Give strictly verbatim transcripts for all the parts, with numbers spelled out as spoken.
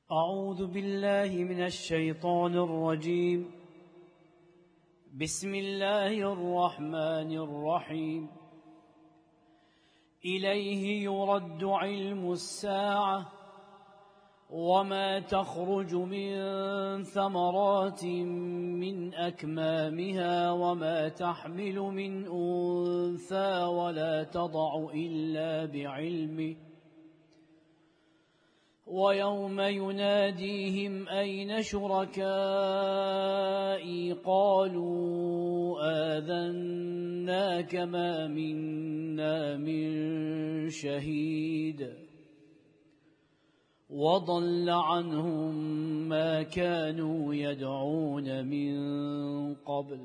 أعوذ بالله من الشيطان الرجيم. بسم الله الرحمن الرحيم. إليه يرد علم الساعة وما تخرج من ثمرات من أكمامها وما تحمل من أنثى ولا تضع إلا بعلمه، ويوم يناديهم أين شركائي قالوا آذناك ما منا من شهيد، وضل عنهم ما كانوا يدعون من قبل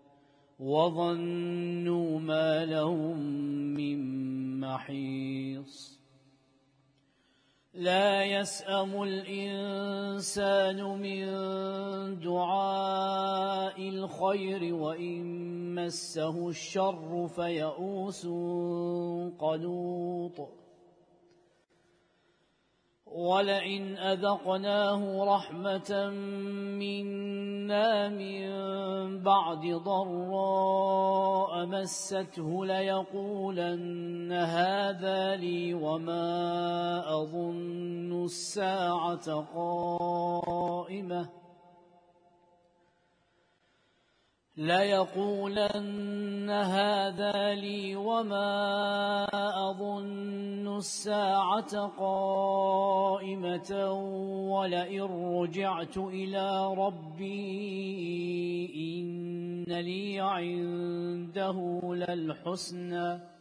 وظنوا ما لهم من محيص. لا يسأم الإنسان من دعاء الخير وإن مسه الشر فيئوس قنوط. ولئن أذقناه رحمة منا من بعد ضراء مسته ليقولن هذا لي وما أظن الساعة قائمة ليقولن هذا لي وما أظن الساعة قائمة ولئن رجعت إلى ربي إن لي عنده للحسنى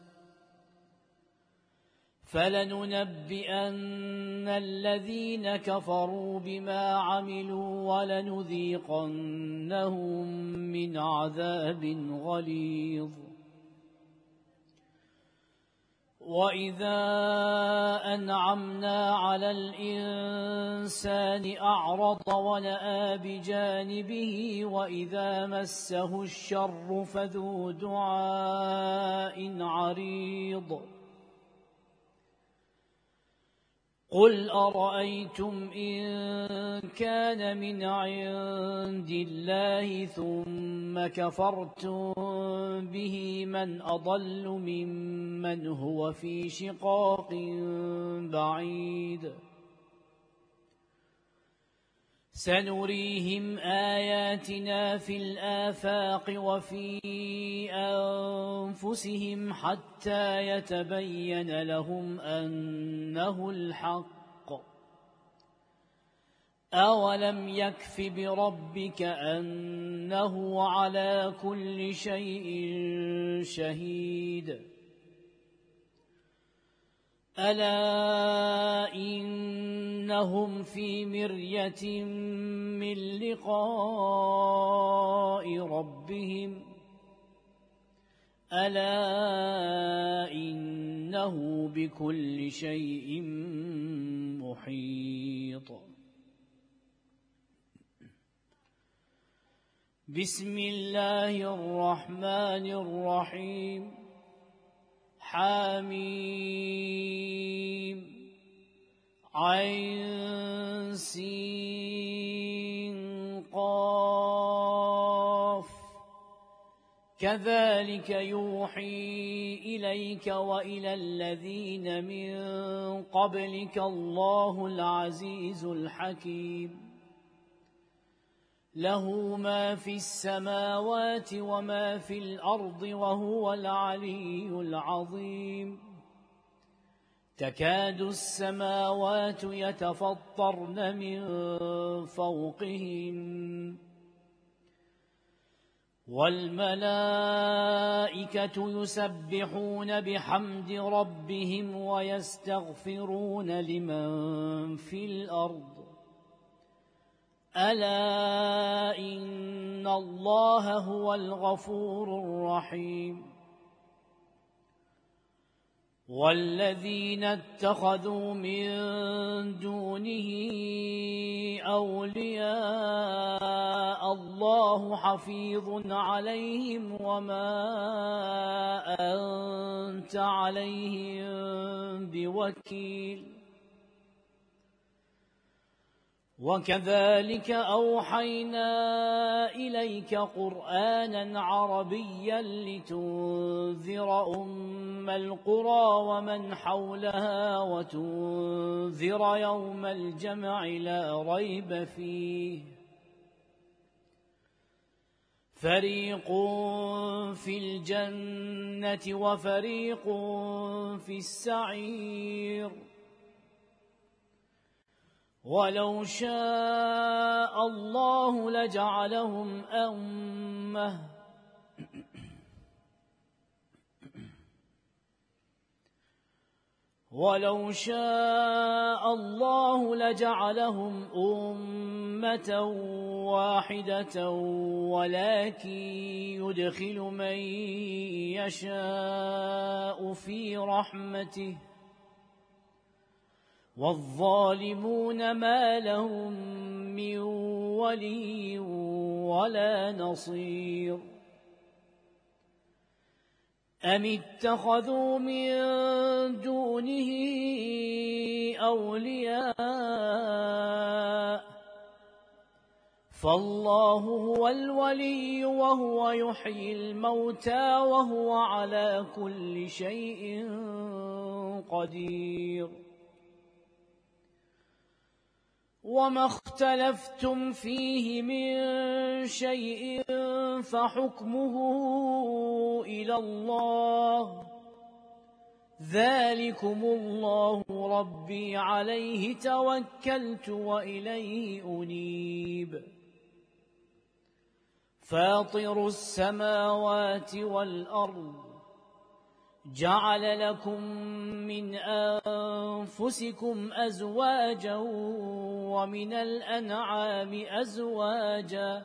فلننبئن الذين كفروا بما عملوا ولنذيقنهم من عذاب غليظ. وإذا أنعمنا على الإنسان أعرض ونأى بجانبه وإذا مسه الشر فذو دعاء عريض. قل أرأيتم إن كان من عند الله ثم كفرتم به من أضل ممن هو في شقاق بعيد. سنريهم آياتنا في الآفاق وفي أنفسهم حتى يتبين لهم أنه الحق. أولم يكف بربك أنه على كل شيء شهيد. ألا إنهم في مرية من لقاء ربهم ألا إنه بكل شيء محيط. بسم الله الرحمن الرحيم. حميم عين سين قاف كذلك يوحي إليك وإلى الذين من قبلك الله العزيز الحكيم. له ما في السماوات وما في الأرض وهو العلي العظيم. تكاد السماوات يتفطرن من فوقهم والملائكة يسبحون بحمد ربهم ويستغفرون لمن في الأرض ألا إن الله هو الغفور الرحيم. والذين اتخذوا من دونه أولياء الله حفيظ عليهم وما أنت عليهم بوكيل. وكذلك أوحينا إليك قرآنا عربيا لتنذر أم القرى ومن حولها وتنذر يوم الجمع لا ريب فيه فريق في الجنة وفريق في السعير ولو شاء الله لجعلهم أمة ولو شاء الله لجعلهم أمة واحدة ولكن يدخل من يشاء في رحمته والظالمون ما لهم من ولي ولا نصير أم اتخذوا من دونه أولياء فالله هو الولي وهو يحيي الموتى وهو على كل شيء قدير وما اختلفتم فيه من شيء فحكمه إلى الله ذلكم الله ربي عليه توكلت وإليه أنيب فاطر السماوات والأرض جعل لكم من أنفسكم أزواجا ومن الأنعام أزواجا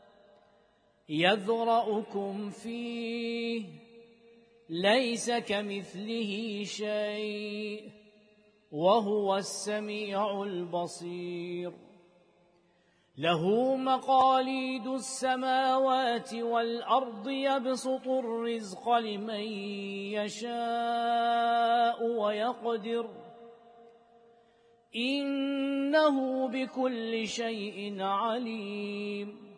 يذرأكم فيه ليس كمثله شيء وهو السميع البصير له مقاليد السماوات والأرض يبسط الرزق لمن يشاء ويقدر إنه بكل شيء عليم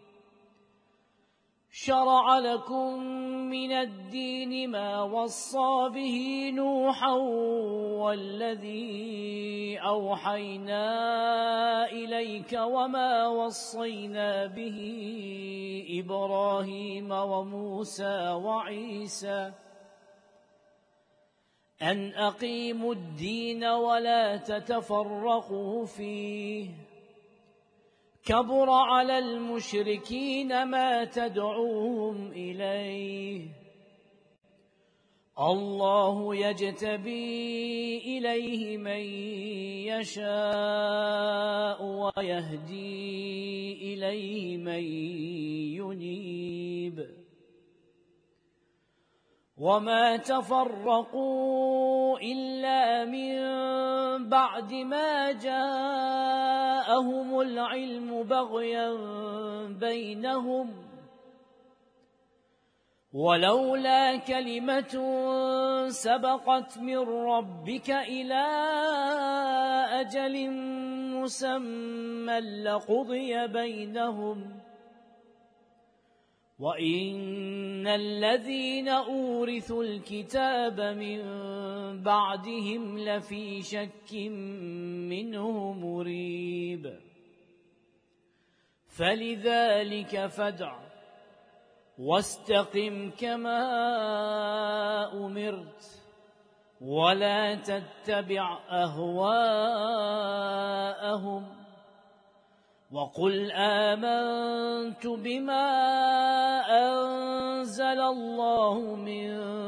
شرع لكم من الدين ما وصى به نوحا والذي أوحينا إليك وما وصينا به إبراهيم وموسى وعيسى أن أقيموا الدين ولا تتفرقوا فيه كبر على المشركين ما تدعوهم إليه الله يجتبي إليه من يشاء ويهدي إليه من ينيب وما تفرقوا إلا من بعد ما جاءهم العلم بغيا بينهم ولولا كلمة سبقت من ربك إلى أجل مسمى لقضي بينهم وإن الذين أورثوا الكتاب من بعدهم لفي شك منه مريب فلذلك فادع واستقم كما أمرت ولا تتبع أهواءهم وقل آمنت بما أنزل الله من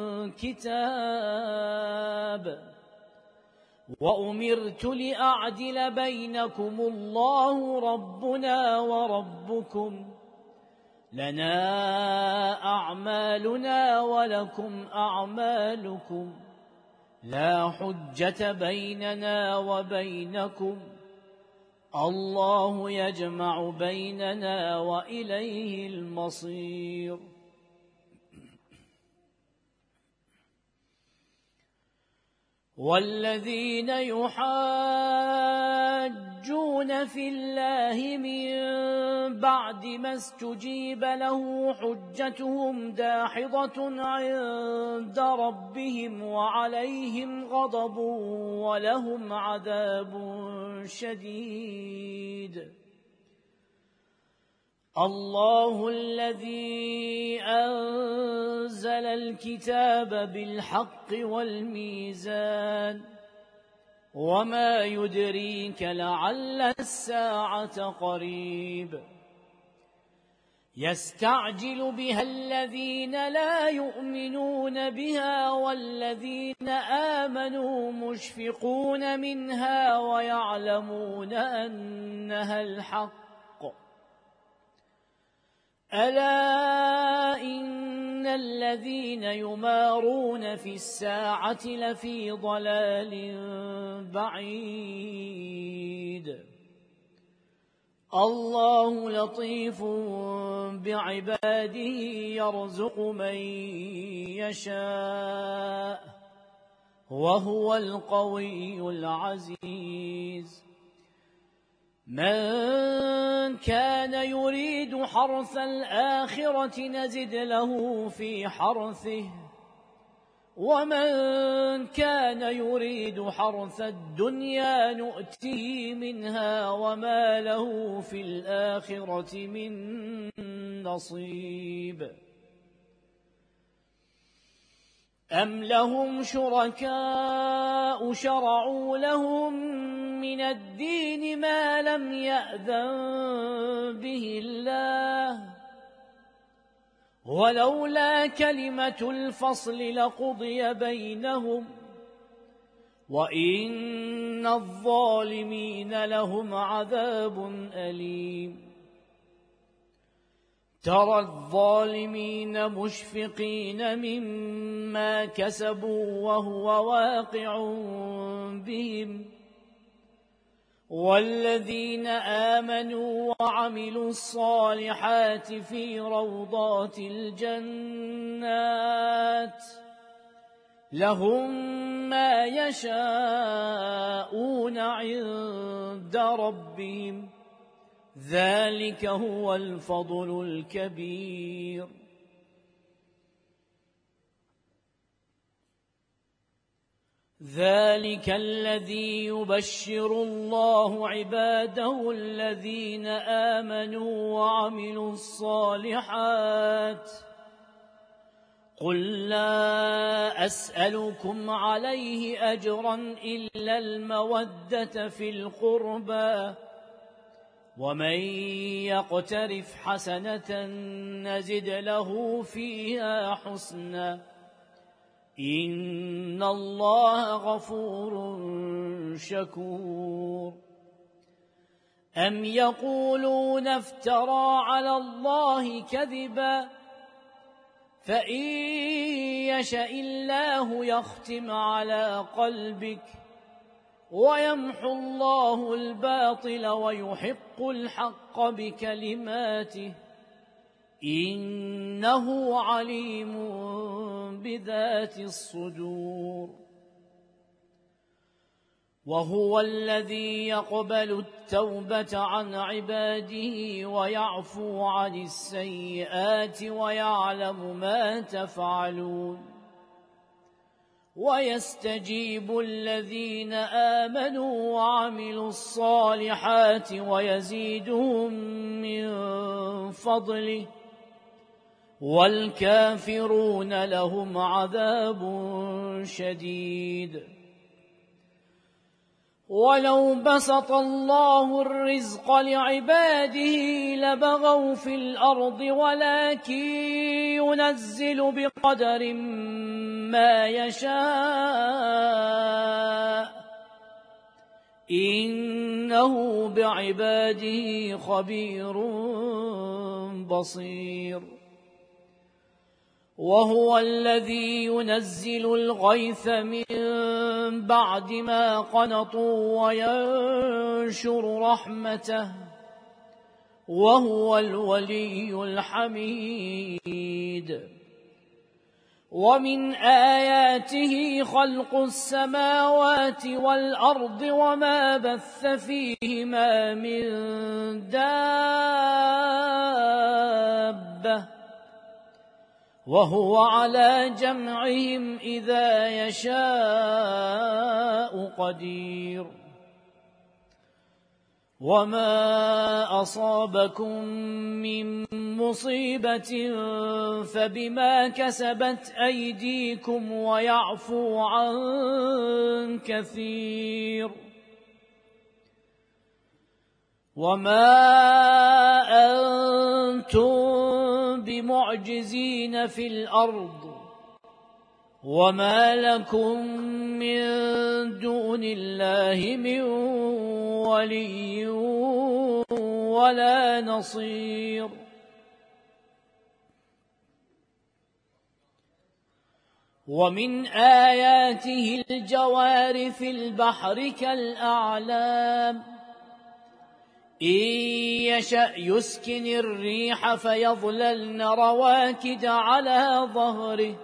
كتاب وأمرت لأعدل بينكم الله ربنا وربكم لنا أعمالنا ولكم أعمالكم لا حجة بيننا وبينكم الله يجمع بيننا وإليه المصير والذين يحاجون يجادلون في الله من بعد ما استجيب له حجتهم داحضة عند ربهم وعليهم غضب ولهم عذاب شديد. الله الذي أنزل الكتاب بالحق والميزان وما يدريك لعل الساعة قريب. يستعجل بها الذين لا يؤمنون بها والذين آمنوا مشفقون منها ويعلمون أنها الحق. ألا إن الذين يمارون في الساعة لفي ضلال بعيد. الله لطيف بعباده يرزق من يشاء وهو القوي العزيز. من كان يريد حرث الآخرة نزد له في حرثه ومن كان يريد حرث الدنيا نؤته منها وما له في الآخرة من نصيب. أم لهم شركاء شرعوا لهم من الدين ما لم يأذن به الله ولولا كلمة الفصل لقضي بينهم وإن الظالمين لهم عذاب أليم. ترى الظالمين مشفقين مما كسبوا وهو واقع بهم والذين آمنوا وعملوا الصالحات في روضات الجنات لهم ما يشاءون عند ربهم ذلك هو الفضل الكبير. ذلك الذي يبشر الله عباده الذين آمنوا وعملوا الصالحات. قل لا أسألكم عليه أجرا إلا المودة في القربى ومن يقترف حسنة نزد له فيها حسنا إن الله غفور شكور. أم يقولون افترى على الله كذبا فإن يشأ الله يختم على قلبك ويمحو الله الباطل ويحق الحق بكلماته إنه عليم بذات الصدور. وهو الذي يقبل التوبة عن عباده ويعفو عن السيئات ويعلم ما تفعلون ويستجيب الذين آمنوا وعملوا الصالحات ويزيدهم من فضله والكافرون لهم عذاب شديد. ولو بسط الله الرزق لعباده لبغوا في الأرض ولكن ينزل بقدر ما يشاء إنه بعباده خبير بصير. وهو الذي ينزل الغيث من بعد ما قنطوا وينشر رحمته وهو الولي الحميد. ومن آياته خلق السماوات والأرض وما بث فيهما من دابة وهو على جمعهم إذا يشاء قدير وما أصابكم من مصيبة فبما كسبت أيديكم ويعفو عن كثير وما أنتم بمعجزين في الأرض وما لكم من دون الله من ولي ولا نصير ومن آياته الجوار في البحر كالأعلام إن يشأ يسكن الريح فيظللن رواكد على ظهره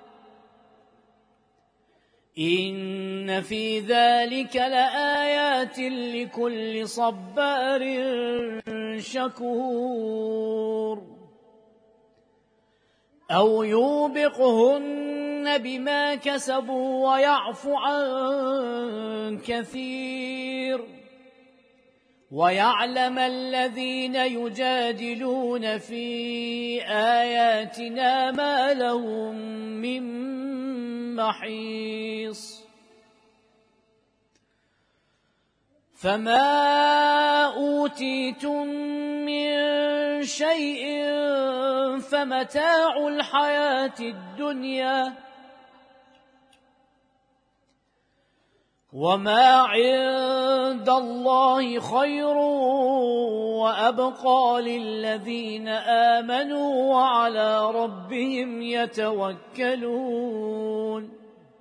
إن في ذلك لآيات لكل صبار شكور أو يوبقهن بما كسبوا ويعفو عن كثير ويعلم الذين يجادلون في آياتنا ما لهم من محيص فما أوتيتم من شيء فمتاع الحياة الدنيا وما عند الله خير وأبقى للذين آمنوا وعلى ربهم يتوكلون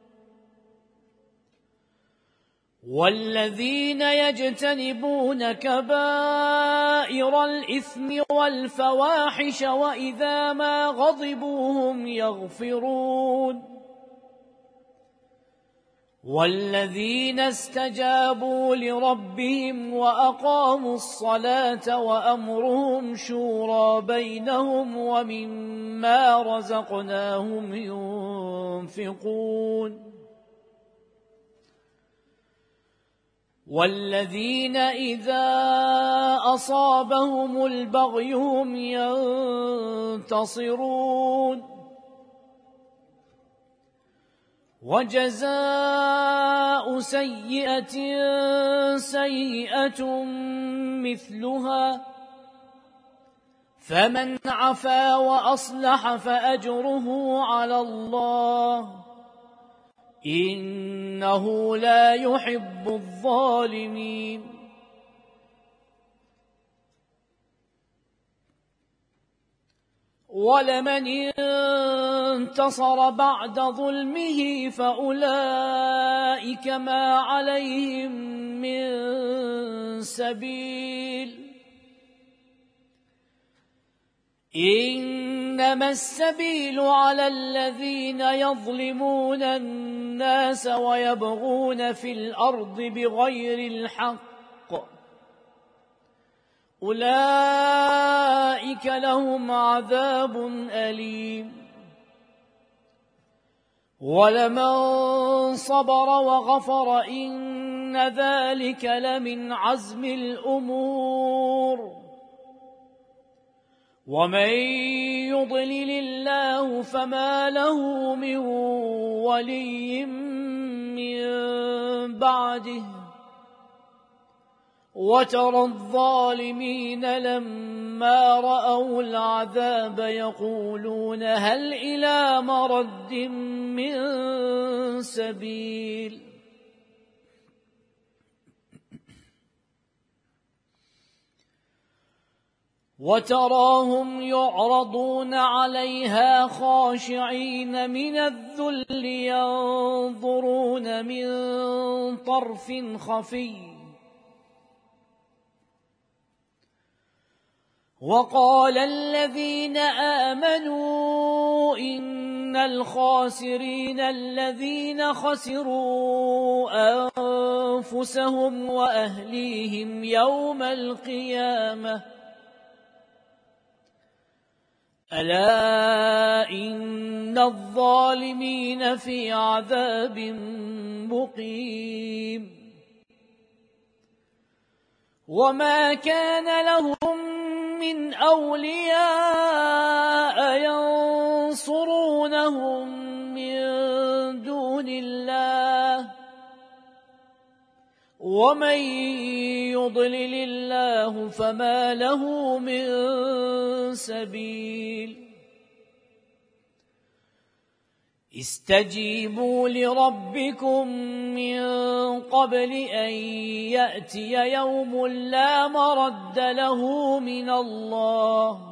والذين يجتنبون كبائر الإثم والفواحش وإذا ما غضبوا هم يغفرون والذين استجابوا لربهم وأقاموا الصلاة وأمرهم شورى بينهم ومما رزقناهم ينفقون والذين إذا أصابهم البغي هم ينتصرون وجزاء سيئة سيئة مثلها فمن عفا وأصلح فأجره على الله إنه لا يحب الظالمين ولمن انتصر بعد ظلمه فأولئك ما عليهم من سبيل إنما السبيل على الذين يظلمون الناس ويبغون في الأرض بغير الحق أولئك لهم عذاب أليم ولمن صبر وغفر إن ذلك لمن عزم الأمور ومن يضلل الله فما له من ولي من بعده وترى الظالمين لما رأوا العذاب يقولون هل إلى مرد من سبيل وتراهم يعرضون عليها خاشعين من الذل ينظرون من طرف خفي وقال الذين آمنوا إن إن الخاسرين الذين خسروا أنفسهم وأهليهم يوم القيامة ألا إن الظالمين في عذاب مقيم وما كان لهم من أولياء ينصرونهم من دون الله ومن يضلل الله فما له من سبيل استجيبوا لربكم من قبل أن يأتي يوم لا مرد له من الله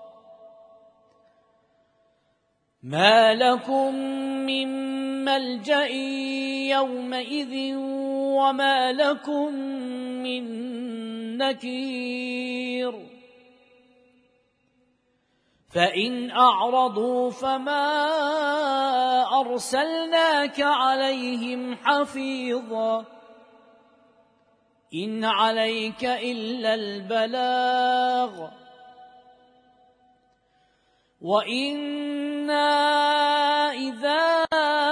ما لكم من ملجأ يومئذ وما لكم من نكير فإن أعرضوا فما أرسلناك عليهم حفيظا إن عليك إلا البلاغ وإنا إذا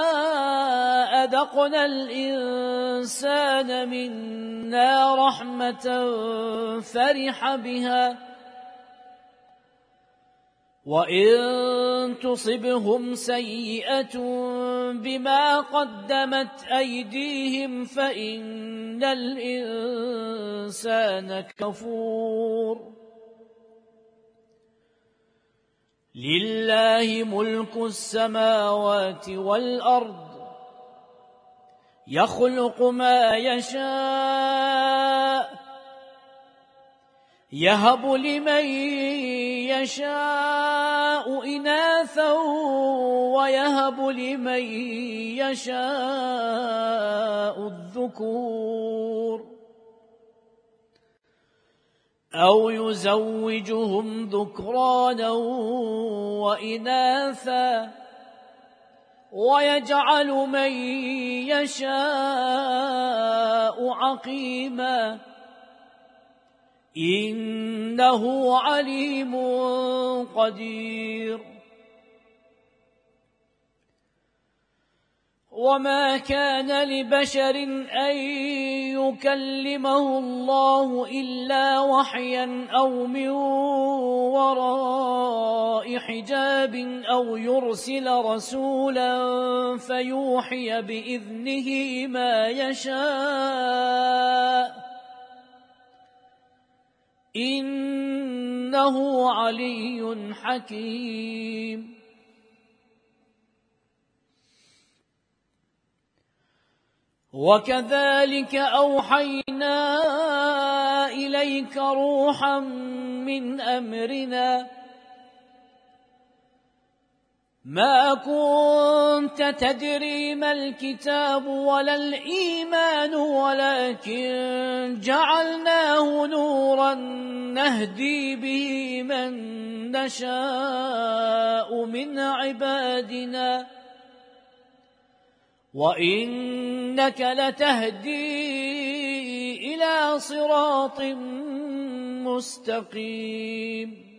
أذقنا الإنسان منا رحمة فرح بها وإن تصبهم سيئة بما قدمت أيديهم فإن الإنسان كفور لله ملك السماوات والأرض يخلق ما يشاء يهب لمن يشاء إناثا ويهب لمن يشاء الذكور أو يزوجهم ذكرانا وإناثا ويجعل من يشاء عقيما إنه عليم قدير وما كان لبشر أن يكلمه الله إلا وحيا أو من وراء حجاب أو يرسل رسولا فيوحي بإذنه ما يشاء إنه علي حكيم وكذلك أوحينا إليك روحا من أمرنا ما كنت تدري ما الكتاب ولا الإيمان ولكن جعلناه نورا نهدي به من نشاء من عبادنا وإنك لتهدي إلى صراط مستقيم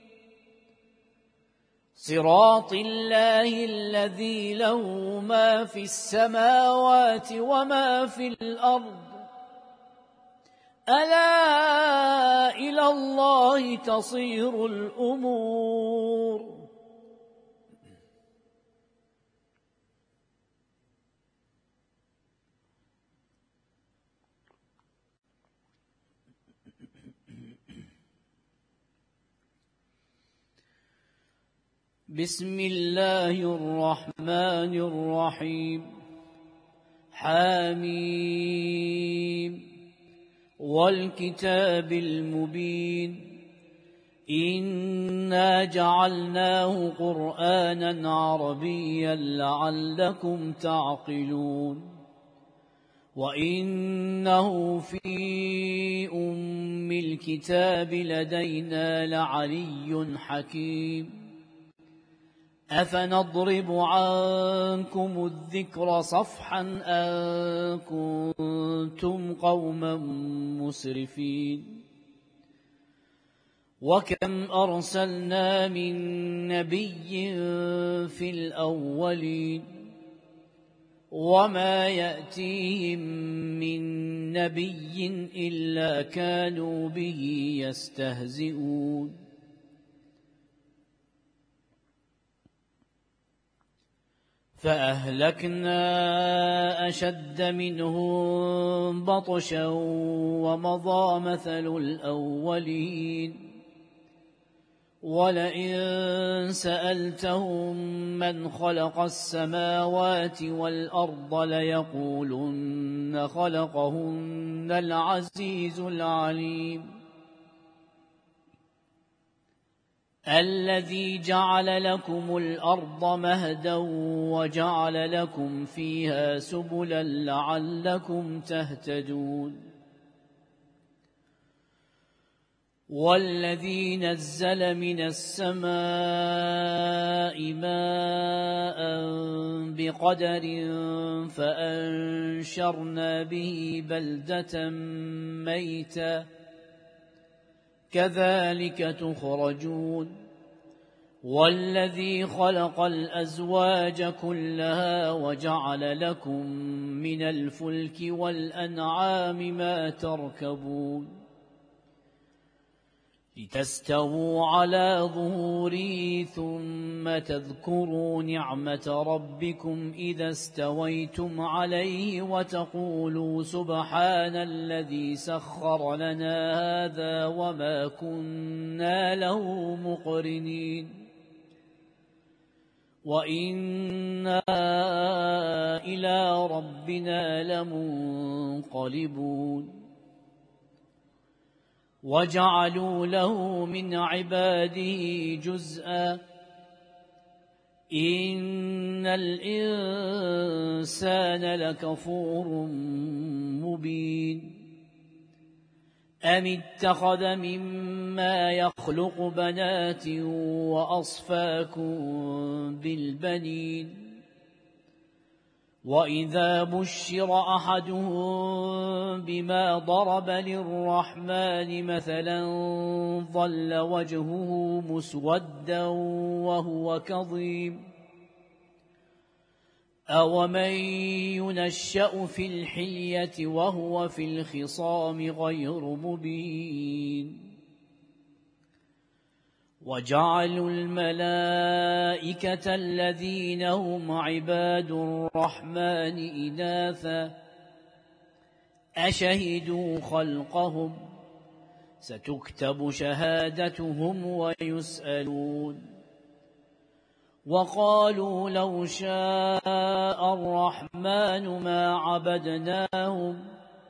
صراط الله الذي له ما في السماوات وما في الأرض ألا إلى الله تصير الأمور بسم الله الرحمن الرحيم حميم والكتاب المبين إنا جعلناه قرآنا عربيا لعلكم تعقلون وإنه في أم الكتاب لدينا لعلي حكيم أفنضرب عنكم الذكر صفحا أن كنتم قوما مسرفين وكم أرسلنا من نبي في الأولين وما يأتيهم من نبي إلا كانوا به يستهزئون فأهلكنا أشد منهم بطشا ومضى مثل الأولين ولئن سألتهم من خلق السماوات والأرض ليقولن خلقهن العزيز العليم الذي جعل لكم الأرض مهدا وجعل لكم فيها سبلا لعلكم تهتدون والذي نزل من السماء ماء بقدر فأنشرنا به بلدة ميتا كذلك تخرجون والذي خلق الأزواج كلها وجعل لكم من الفلك والأنعام ما تركبون لتستووا على ظهوره ثم تذكروا نعمة ربكم إذا استويتم عليه وتقولوا سبحان الذي سخر لنا هذا وما كنا له مقرنين وإنا إلى ربنا لمنقلبون وجعلوا له من عباده جزءا إن الإنسان لكفور مبين أم اتخذ مما يخلق بنات وأصفاكم بالبنين وإذا بشر أحدهم بما ضرب للرحمن مثلا ظل وجهه مسودا وهو كظيم أومن ينشأ في الحلية وهو في الخصام غير مبين وجعلوا الملائكة الذين هم عباد الرحمن إناثا أشهدوا خلقهم ستكتب شهادتهم ويسألون وقالوا لو شاء الرحمن ما عبدناهم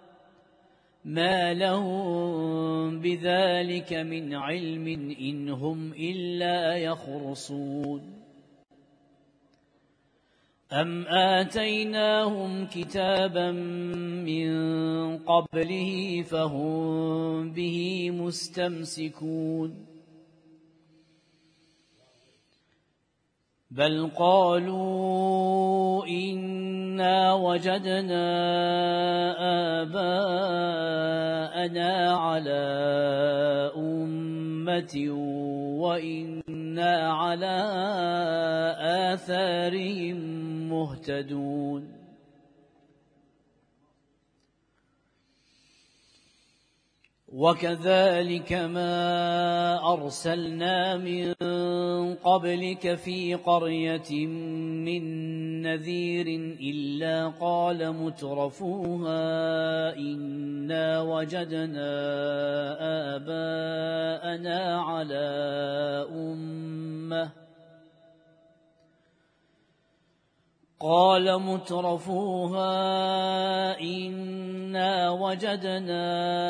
ما لهم بذلك من علم إن هم إلا يخرصون أم آتيناهم كتابا من قبله فهم به مستمسكون بل قالوا إنا وجدنا آباءنا على أمة وإنا على آثارهم مهتدون وكذلك ما أرسلنا من قبلك في قرية من نذير إلا قال مترفوها إنا وجدنا آباءنا على أمة قال مترفوها إنا وجدنا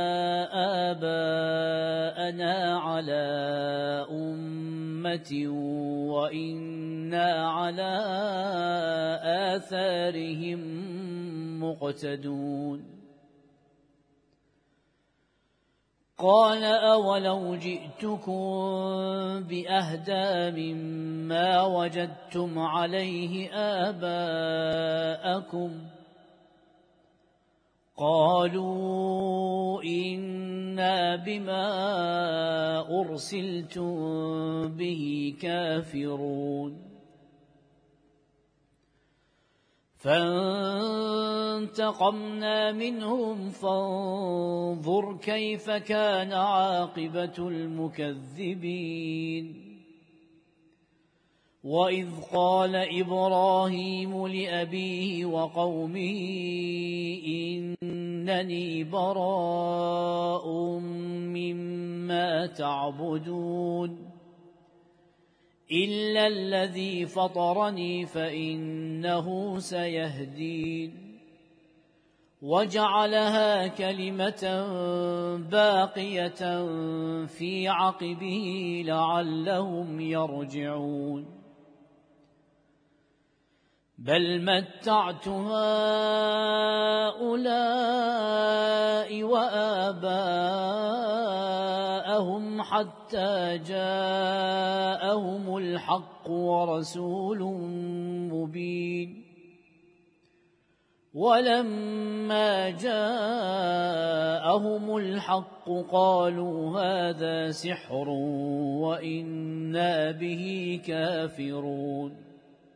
آباءنا على أمة وإنا على آثارهم مقتدون قال أولو جئتكم بأهدى مما وجدتم عليه آباءكم قالوا إنا بما أرسلتم به كافرون فانتقمنا منهم فانظر كيف كان عاقبة المكذبين وإذ قال إبراهيم لأبيه وقومه إنني براء مما تعبدون إلا الذي فطرني فإنه سيهدين وجعلها كلمة باقية في عقبه لعلهم يرجعون بل متعت هؤلاء وآباءهم حتى جاءهم الحق ورسول مبين ولما جاءهم الحق قالوا هذا سحر وإنا به كافرون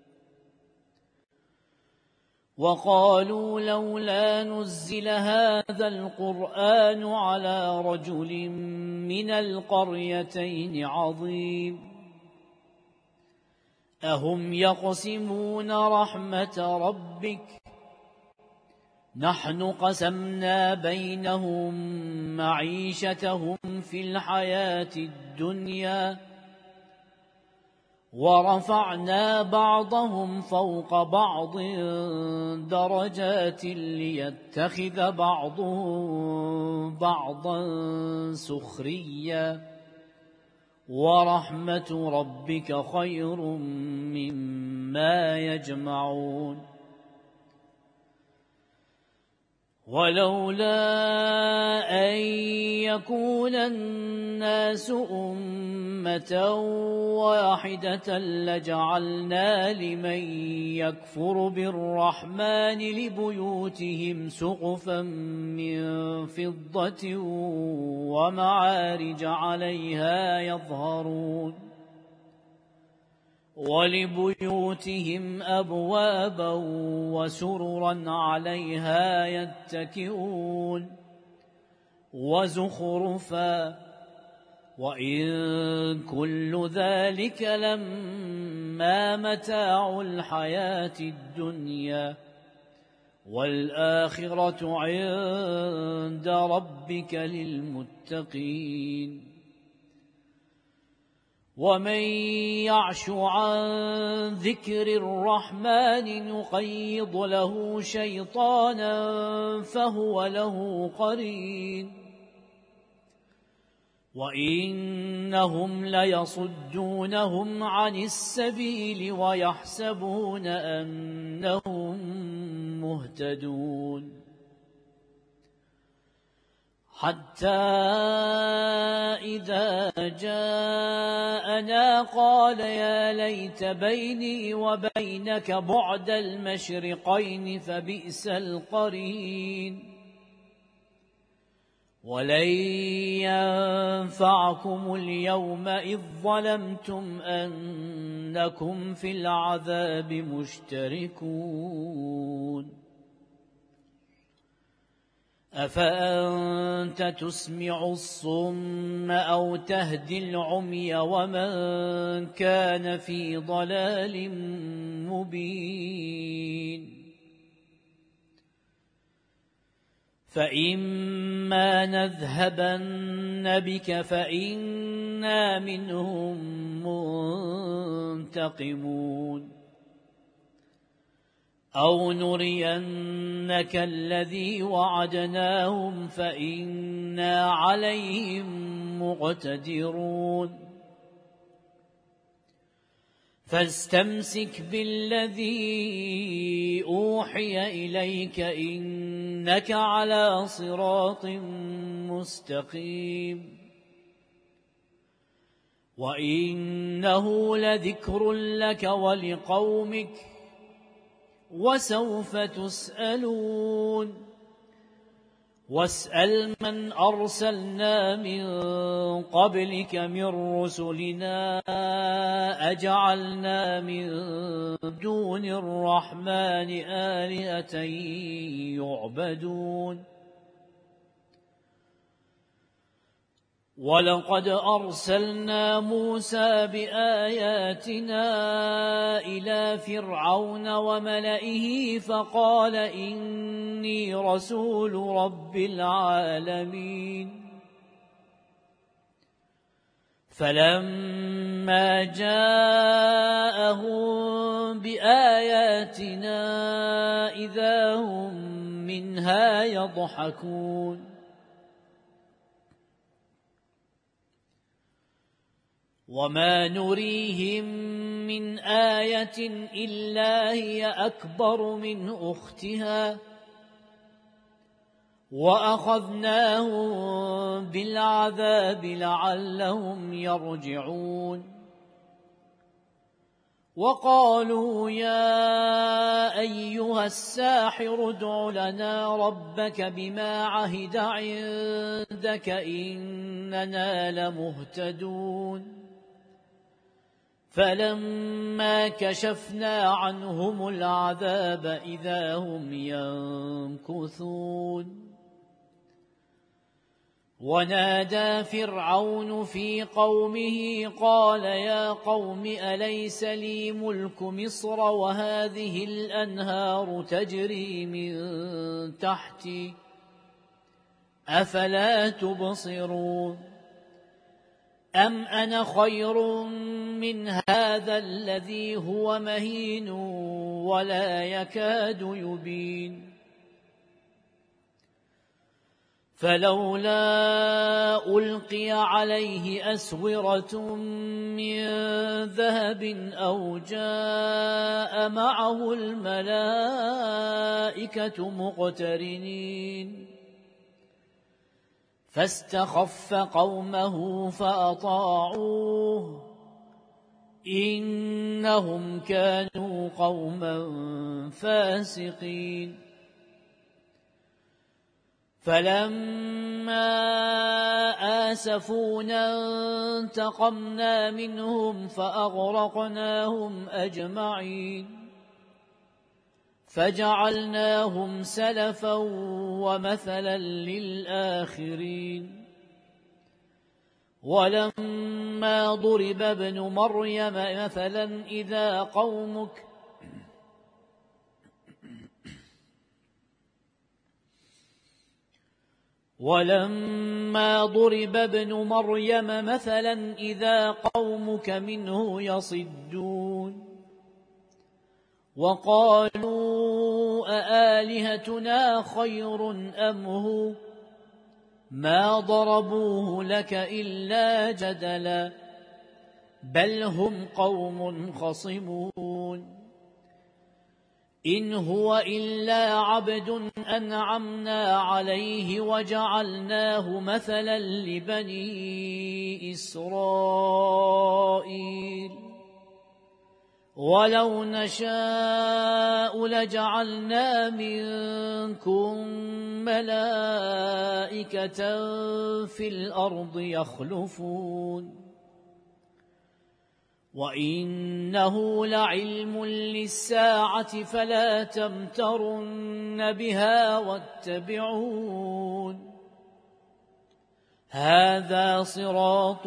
وقالوا لولا نزل هذا القرآن على رجل من القريتين عظيم أهم يقسمون رحمة ربك نحن قسمنا بينهم معيشتهم في الحياة الدنيا ورفعنا بعضهم فوق بعض درجات ليتخذ بعضهم بعضا سخريا ورحمة ربك خير مما يجمعون ولولا أن يكون الناس أمة واحدة لجعلنا لمن يكفر بالرحمن لبيوتهم سقفا من فضة ومعارج عليها يظهرون ولبيوتهم أبوابا وسررا عليها يتكئون وزخرفا وإن كل ذلك لما متاع الحياة الدنيا والآخرة عند ربك للمتقين ومن يعش عن ذكر الرحمن نقيض له شيطانا فهو له قرين وإنهم ليصدونهم عن السبيل ويحسبون أنهم مهتدون حتى إذا جاءنا قال يا ليت بيني وبينك بعد المشرقين فبئس القرين ولن ينفعكم اليوم إذ ظلمتم أنكم في العذاب مشتركون أفأنت تسمع الصم أو تهدي العمي ومن كان في ضلال مبين فإما نذهبن بك فإنا منهم منتقمون أو نرينك الذي وعدناهم فإنا عليهم مقتدرون فاستمسك بالذي أوحي إليك إنك على صراط مستقيم وإنه لذكر لك ولقومك وسوف تسألون واسأل من أرسلنا من قبلك من رسلنا أجعلنا من دون الرحمن آلهة يعبدون ولقد أرسلنا موسى بآياتنا إلى فرعون وملئه فقال إني رسول رب العالمين فلما جاءهم بآياتنا إذا هم منها يضحكون وما نريهم من آية إلا هي أكبر من أختها وأخذناهم بالعذاب لعلهم يرجعون وقالوا يا أيها الساحر ادع لنا ربك بما عهد عندك إننا لمهتدون فلما كشفنا عنهم العذاب إذا هم ينكثون ونادى فرعون في قومه قال يا قوم أليس لي ملك مصر وهذه الأنهار تجري من تحتي أفلا تبصرون أم أنا خير من هذا الذي هو مهين ولا يكاد يبين فلولا ألقي عليه أسورة من ذهب أو جاء معه الملائكة مقترنين فاستخف قومه فأطاعوه إنهم كانوا قوما فاسقين فلما آسفونا انتقمنا منهم فأغرقناهم أجمعين فجعلناهم سلفا ومثلا للآخرين ولما ضرب ابن مريم مثلا إذا قومك ولما ضرب ابن مريم مثلا إذا قومك منه يصدون وقالوا أآلهتنا خير أم هو ما ضربوه لك إلا جدلا بل هم قوم خصمون إن هو إلا عبد أنعمنا عليه وجعلناه مثلا لبني إسرائيل ولو نشاء لجعلنا منكم ملائكة في الأرض يخلفون وإنه لعلم للساعة فلا تمترن بها واتبعون هذا صراط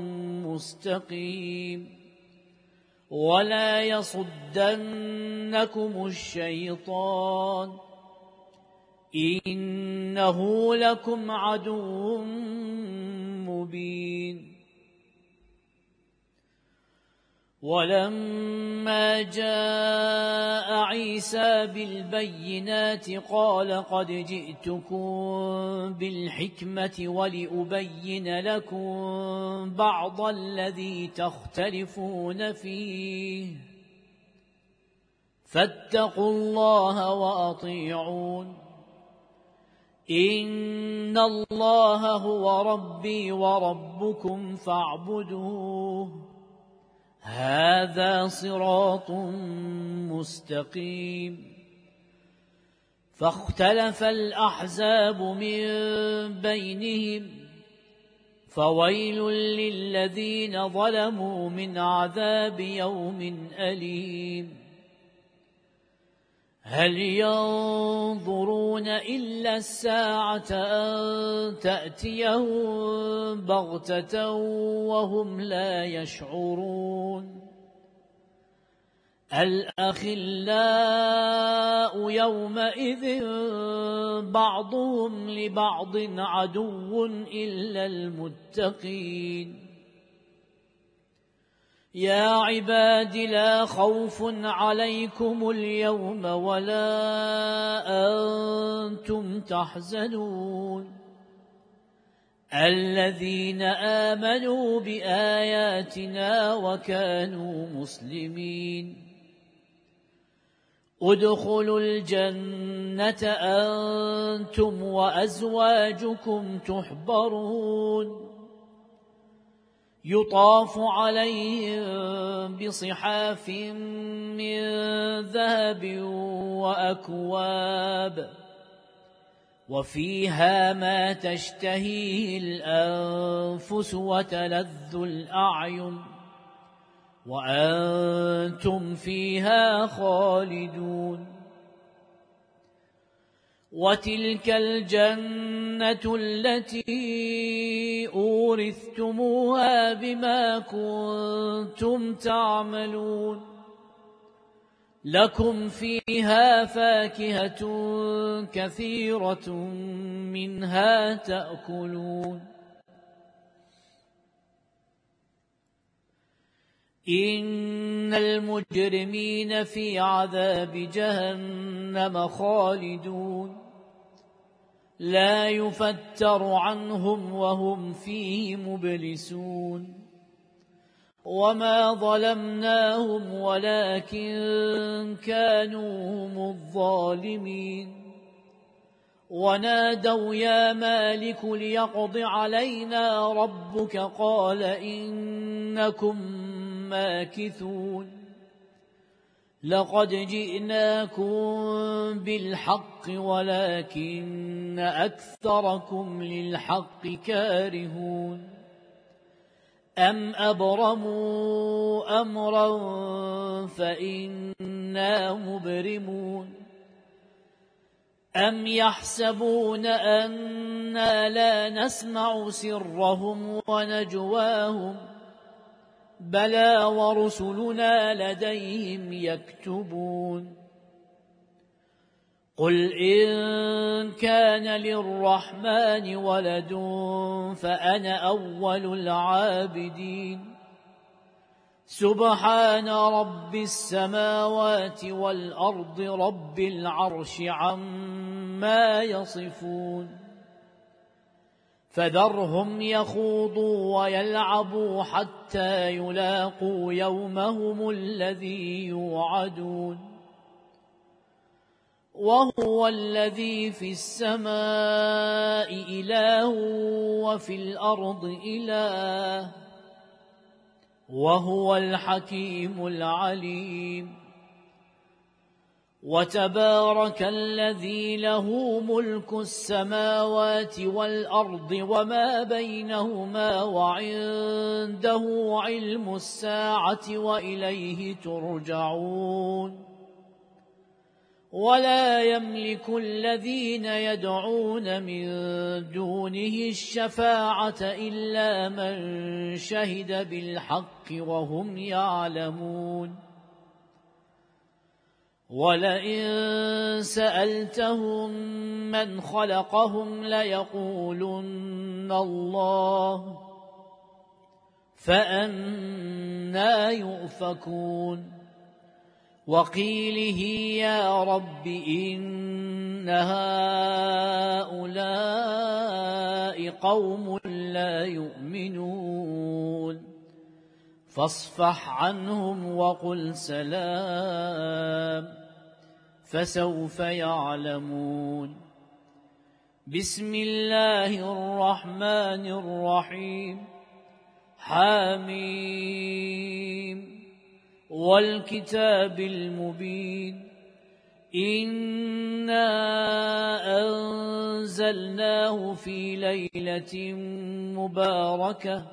مستقيم ولا يصدنكم الشيطان إنه لكم عدو مبين ولما جاء عيسى بالبينات قال قد جئتكم بالحكمة ولأبين لكم بعض الذي تختلفون فيه فاتقوا الله وأطيعون إن الله هو ربي وربكم فاعبدوه هذا صراط مستقيم فاختلف الأحزاب من بينهم فويل للذين ظلموا من عذاب يوم أليم هل ينظرون إلا الساعة أن تأتيهم بغتة وهم لا يشعرون الأخلاء يومئذ بعضهم لبعض عدو إلا المتقين يا عباد لا خوف عليكم اليوم ولا أنتم تحزنون الذين آمنوا بآياتنا وكانوا مسلمين ادخلوا الجنة أنتم وأزواجكم تحبرون يطاف عليهم بصحاف من ذهب وأكواب وفيها ما تشتهيه الأنفس وتلذ الأعين وأنتم فيها خالدون وتلك الجنة التي أورثتموها بما كنتم تعملون لكم فيها فاكهة كثيرة منها تأكلون إن المجرمين في عذاب جهنم خالدون لا يفتر عنهم وهم فيه مبلسون وما ظلمناهم ولكن كانوا هم الظالمين ونادوا يا مالك ليقض علينا ربك قال إنكم ماكثون لقد جئناكم بالحق ولكن أكثركم للحق كارهون أم أبرموا أمرا فإنا مبرمون أم يحسبون أنا لا نسمع سرهم ونجواهم بلى ورسلنا لديهم يكتبون قل إن كان للرحمن ولد فأنا أول العابدين سبحان رب السماوات والأرض رب العرش عما يصفون فذرهم يخوضوا ويلعبوا حتى يلاقوا يومهم الذي يوعدون وهو الذي في السماء إله وفي الأرض إله وهو الحكيم العليم وتبارك الذي له ملك السماوات والأرض وما بينهما وعنده علم الساعة وإليه ترجعون ولا يملك الذين يدعون من دونه الشفاعة إلا من شهد بالحق وهم يعلمون ولئن سألتهم من خلقهم ليقولن الله فأنى يؤفكون وقيله يا رب إن هؤلاء قوم لا يؤمنون فاصفح عنهم وقل سلام فسوف يعلمون بسم الله الرحمن الرحيم حميم والكتاب المبين إنا أنزلناه في ليلة مباركة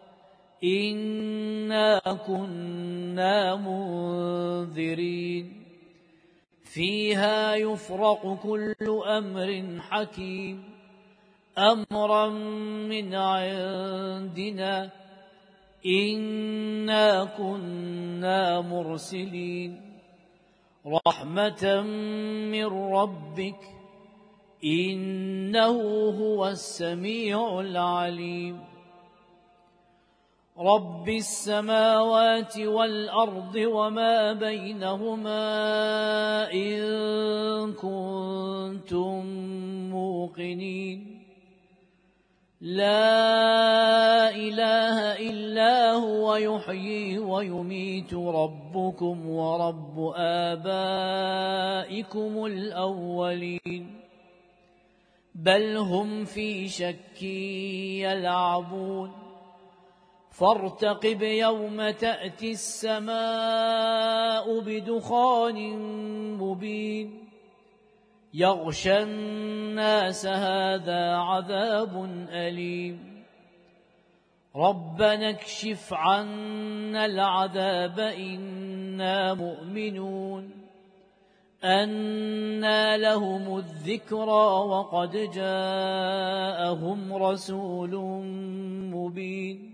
إنا كنا منذرين فيها يفرق كل أمر حكيم أمرا من عندنا إنا كنا مرسلين رحمة من ربك إنه هو السميع العليم رب السماوات والأرض وما بينهما إن كنتم موقنين لا إله إلا هو يحيي ويميت ربكم ورب آبائكم الأولين بل هم في شك يلعبون فارتقب يوم تأتي السماء بدخان مبين يغشى الناس هذا عذاب أليم ربنا اكشف عنا العذاب إنا مؤمنون أنى لهم الذكرى وقد جاءهم رسول مبين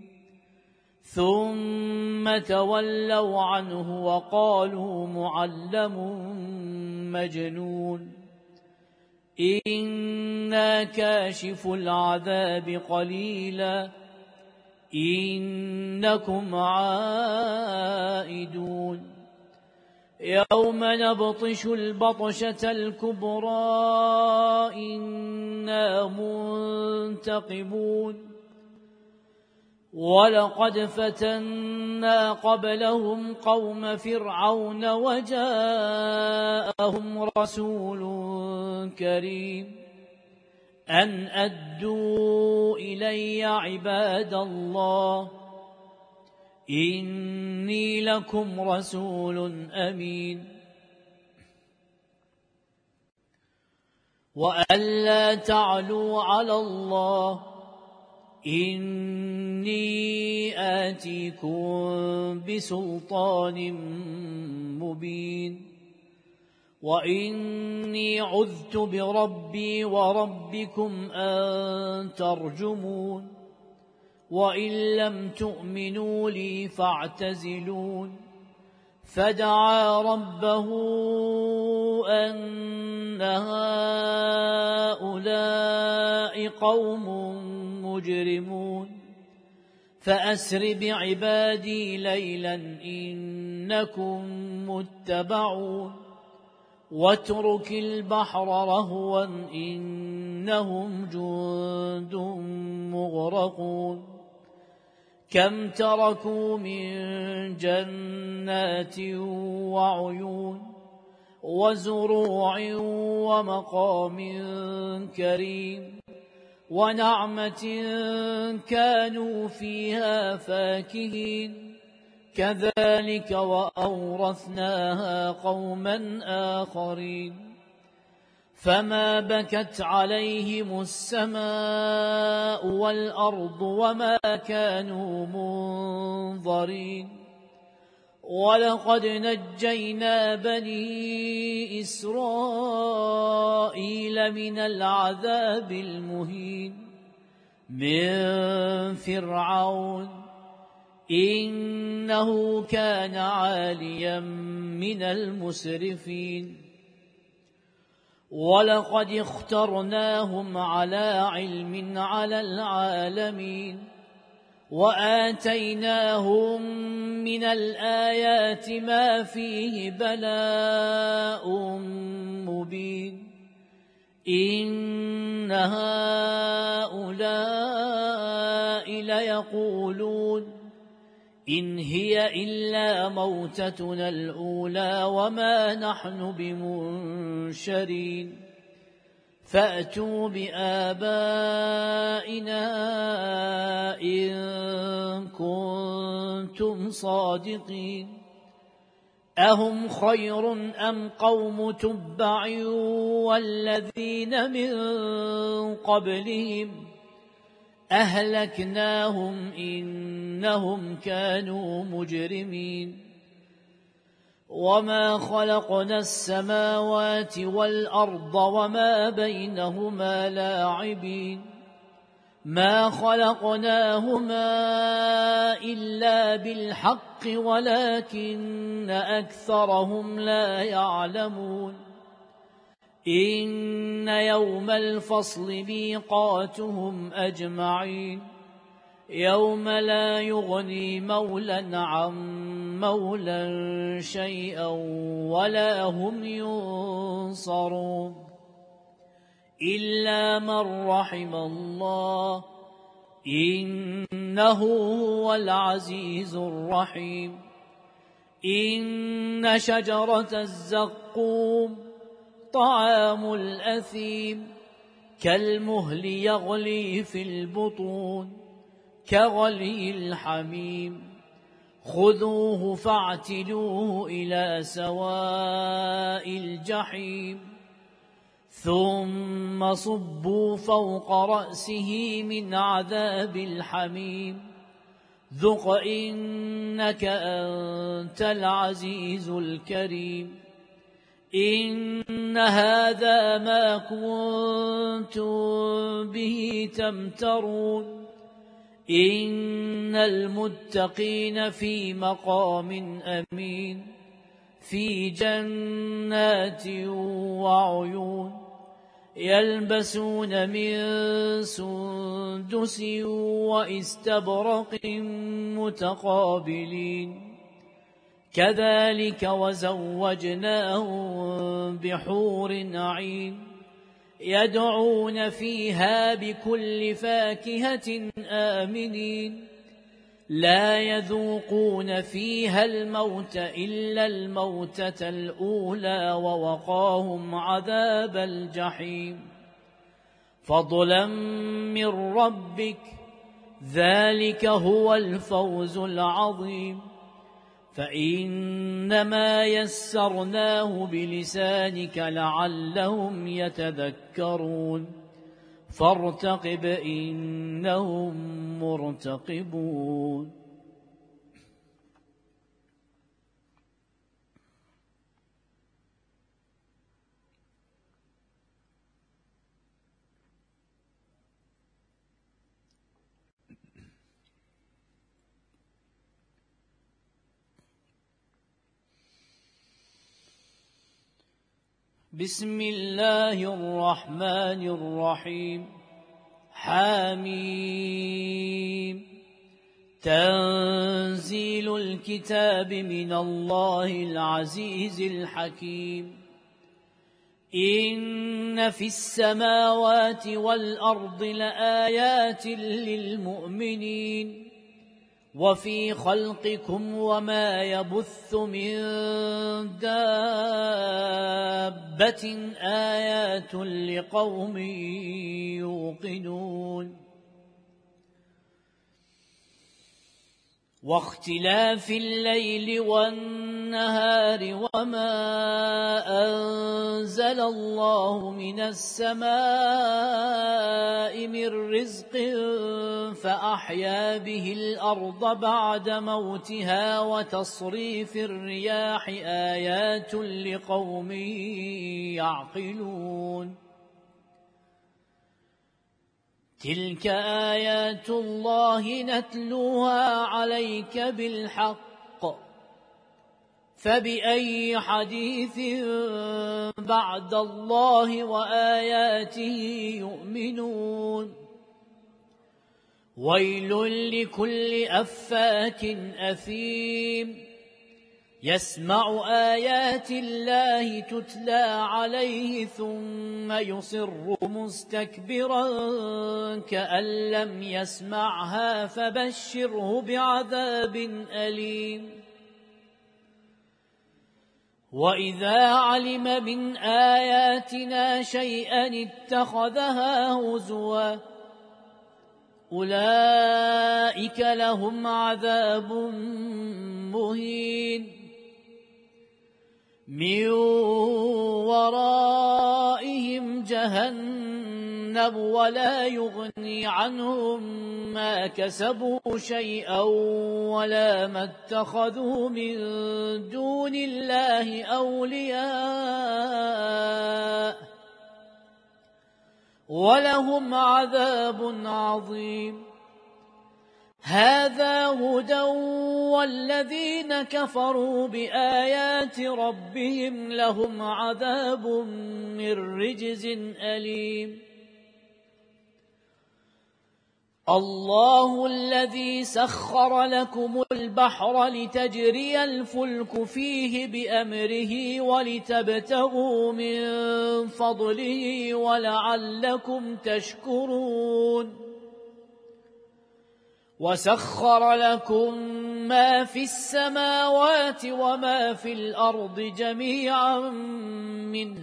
ثم تولوا عنه وقالوا معلم مجنون إنا كاشف العذاب قليلا إنكم عائدون يوم نبطش البطشة الكبرى إنا منتقمون ولقد فتنا قبلهم قوم فرعون وجاءهم رسول كريم أن أدوا إلي عباد الله إني لكم رسول أمين وألا تعلوا على الله إني آتيكم بسلطان مبين وإني عذت بربي وربكم أن ترجمون وإن لم تؤمنوا لي فاعتزلون فدعا ربه أن هؤلاء قوم مجرمون فأسر بعبادي ليلا إنكم متبعون واترك البحر رهوا إنهم جند مغرقون كم تركوا من جنات وعيون وزروع ومقام كريم ونعمة كانوا فيها فاكهين كذلك وأورثناها قوما آخرين فما بكت عليهم السماء والأرض وما كانوا منظرين ولقد نجينا بني إسرائيل من العذاب المهين من فرعون إنه كان عاليا من المسرفين ولقد اخترناهم على علم على العالمين وآتيناهم من الآيات ما فيه بلاء مبين إن هؤلاء ليقولون إن هي إلا موتتنا الأولى وما نحن بمنشرين فأتوا بآبائنا إن كنتم صادقين أهم خير أم قوم تبع والذين من قبلهم أهلكناهم إنهم كانوا مجرمين وما خلقنا السماوات والأرض وما بينهما لاعبين ما خلقناهما إلا بالحق ولكن أكثرهم لا يعلمون إن يوم الفصل ميقاتهم أجمعين يوم لا يغني مولا عن مولا شيئا ولا هم ينصرون إلا من رحم الله إنه هو العزيز الرحيم إن شجرة الزقوم طعام الأثيم كالمهل يغلي في البطون كغلي الحميم خذوه فاعتلوه إلى سواء الجحيم ثم صبوا فوق رأسه من عذاب الحميم ذق إنك أنت العزيز الكريم إن هذا ما كنتم به تمترون إن المتقين في مقام أمين في جنات وعيون يلبسون من سندس وإستبرق متقابلين كذلك وزوجناهم بحور عين يدعون فيها بكل فاكهة آمنين لا يذوقون فيها الموت إلا الموتة الأولى ووقاهم عذاب الجحيم فضلا من ربك ذلك هو الفوز العظيم فإنما يسرناه بلسانك لعلهم يتذكرون فارتقب إنهم مرتقبون بسم الله الرحمن الرحيم حميم تنزيل الكتاب من الله العزيز الحكيم إن في السماوات والأرض لآيات للمؤمنين وفي خلقكم وما يبث من دابة آيات لقوم يوقنون واختلاف الليل والنهار وما أنزل الله من السماء من رزق فأحيا به الأرض بعد موتها وتصريف الرياح آيات لقوم يعقلون تلك آيات الله نتلوها عليك بالحق فبأي حديث بعد الله وآياته يؤمنون ويل لكل أفاك أثيم يسمع آيات الله تتلى عليه ثم يصر مستكبرا كأن لم يسمعها فبشره بعذاب أليم وإذا علم من آياتنا شيئا اتخذها هزوا أولئك لهم عذاب مهين من ورائهم جهنم ولا يغني عنهم ما كسبوا شيئا ولا ما اتخذوا من دون الله أولياء ولهم عذاب عظيم هذا هدى والذين كفروا بآيات ربهم لهم عذاب من رجز أليم الله الذي سخر لكم البحر لتجري الفلك فيه بأمره ولتبتغوا من فضله ولعلكم تشكرون وسخر لكم ما في السماوات وما في الأرض جميعا منه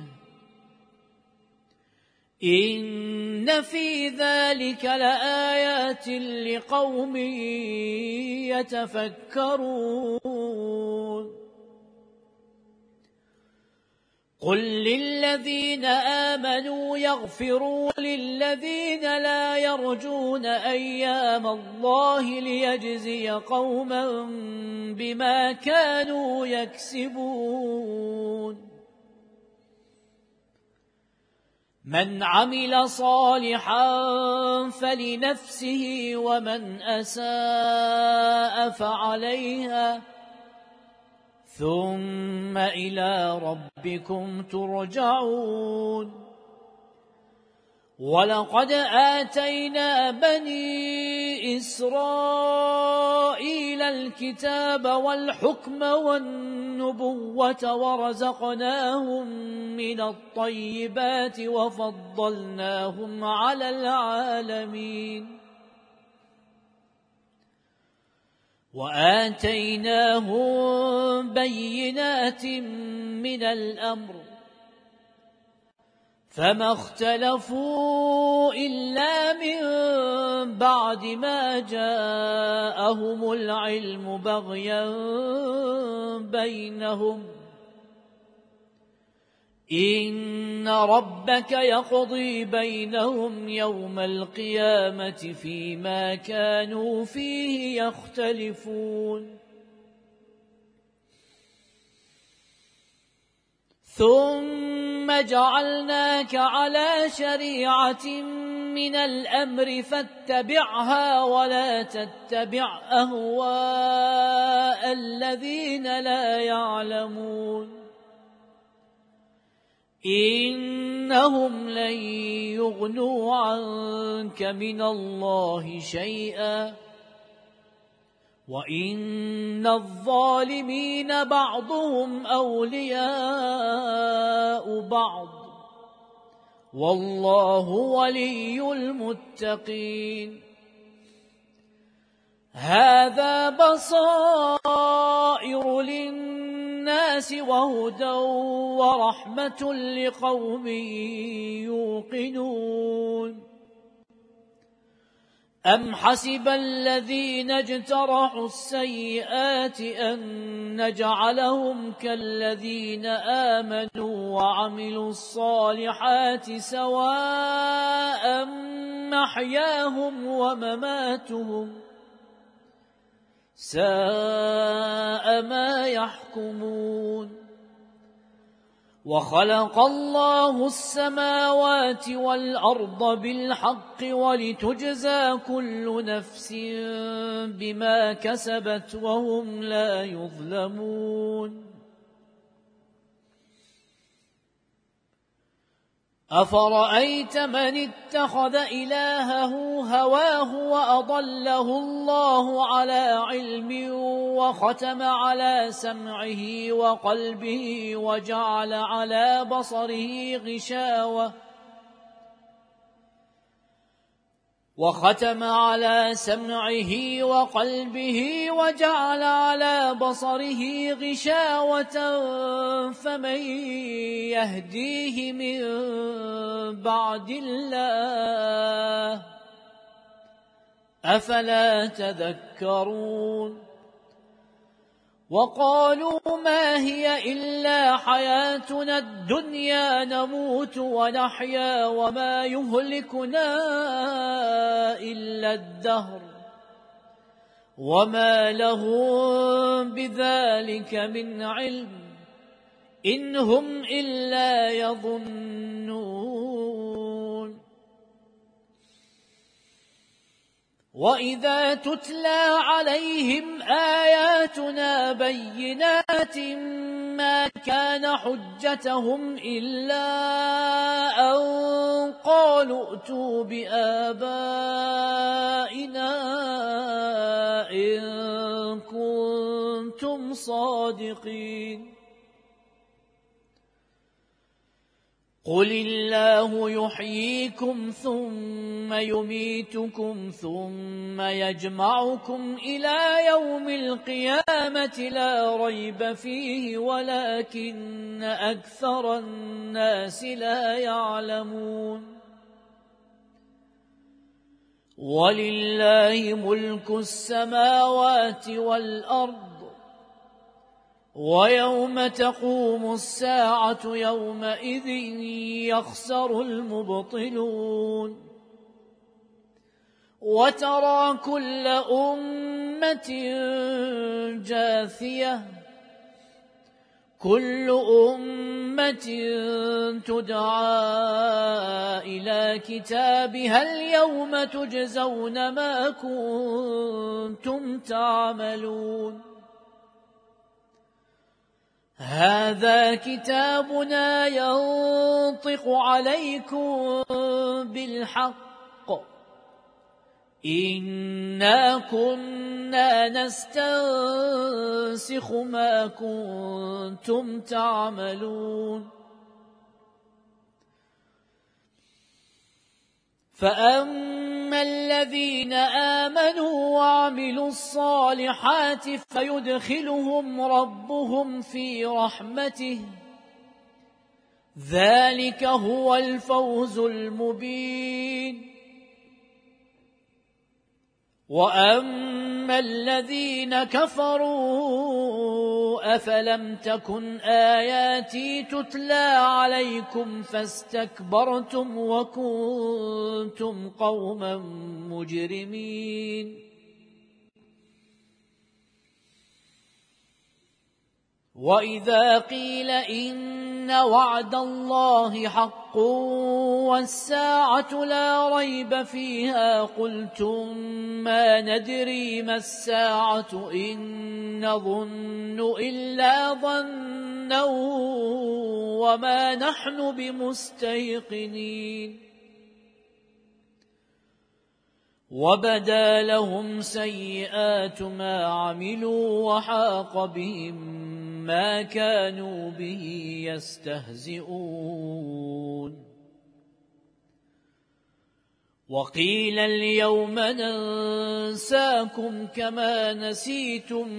إن في ذلك لآيات لقوم يتفكرون قل للذين آمنوا يغفروا للذين لا يرجون أيام الله ليجزي قوما بما كانوا يكسبون من عمل صالحا فلنفسه ومن أساء فعليها ثم إلى ربكم ترجعون ولقد آتينا بني إسرائيل الكتاب والحكم والنبوة ورزقناهم من الطيبات وفضلناهم على العالمين وآتيناهم بينات من الأمر فما اختلفوا إلا من بعد ما جاءهم العلم بغيا بينهم إن ربك يقضي بينهم يوم القيامة فيما كانوا فيه يختلفون ثم جعلناك على شريعة من الأمر فاتبعها ولا تتبع أهواء الذين لا يعلمون إنهم لن يغنوا عنك من الله شيئا وإن الظالمين بعضهم أولياء بعض والله ولي المتقين هذا بصائر للناس وهدى ورحمة لقوم يوقنون أم حسب الذين اجترحوا السيئات أن نجعلهم كالذين آمنوا وعملوا الصالحات سواء محياهم ومماتهم ساء ما يحكمون وخلق الله السماوات والأرض بالحق ولتجزى كل نفس بما كسبت وهم لا يظلمون أفرأيت من اتخذ إلهه هواه وأضله الله على علم وختم على سمعه وقلبه وجعل على بصره غشاوة وختم على سمعه وقلبه وجعل على بصره غشاوة فمن يهديه من بعد الله أفلا تذكرون وقالوا ما هي إلا حياتنا الدنيا نموت ونحيا وما يهلكنا إلا الدهر وما لهم بذلك من علم إن هم إلا يظنون وإذا تتلى عليهم آياتنا بينات ما كان حجتهم إلا أن قالوا ائتوا بآبائنا إن كنتم صادقين قل الله يحييكم ثم يميتكم ثم يجمعكم إلى يوم القيامة لا ريب فيه ولكن أكثر الناس لا يعلمون ولله ملك السماوات والأرض ويوم تقوم الساعة يومئذ يخسر المبطلون وترى كل أمة جاثية كل أمة تدعى إلى كتابها اليوم تجزون ما كنتم تعملون هذا كتابنا ينطق عليكم بالحق إنا كنا نستنسخ ما كنتم تعملون فأما الذين آمنوا وعملوا الصالحات فيدخلهم ربهم في رحمته ذلك هو الفوز المبين وأما الذين كفروا أفلم تكن آياتي تتلى عليكم فاستكبرتم وكنتم قوما مجرمين وإذا قيل إن وعد الله حق والساعة لا ريب فيها قلتم ما ندري ما الساعة إن نظن إلا ظنا وما نحن بمستيقنين وبدا لهم سيئات ما عملوا وحاق بهم ما كانوا به يستهزئون وقيل اليوم ننساكم كما نسيتم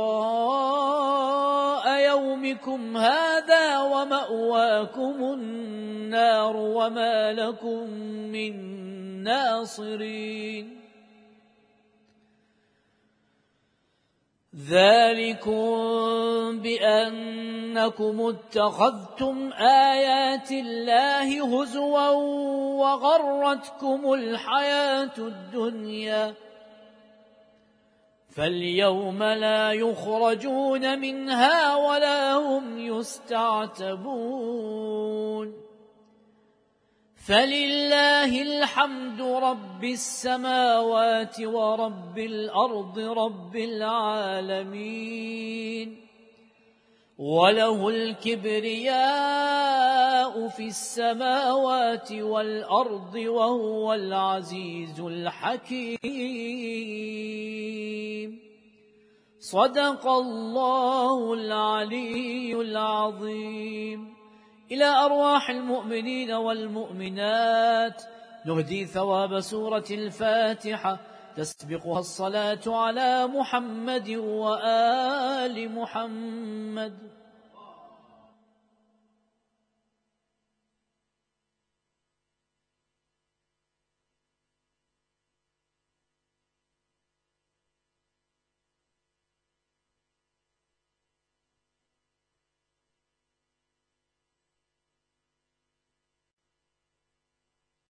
لقاء يومكم هذا ومأواكم النار وما لكم من ناصرين ذلكم بأنكم اتخذتم آيات الله هزوا وغرتكم الحياة الدنيا فاليوم لا يخرجون منها ولا هم يستعتبون فلله الحمد رب السماوات ورب الأرض رب العالمين وله الكبرياء في السماوات والأرض وهو العزيز الحكيم صدق الله العلي العظيم. إلى أرواح المؤمنين والمؤمنات نهدي ثواب سورة الفاتحة تسبقها الصلاة على محمد وآل محمد.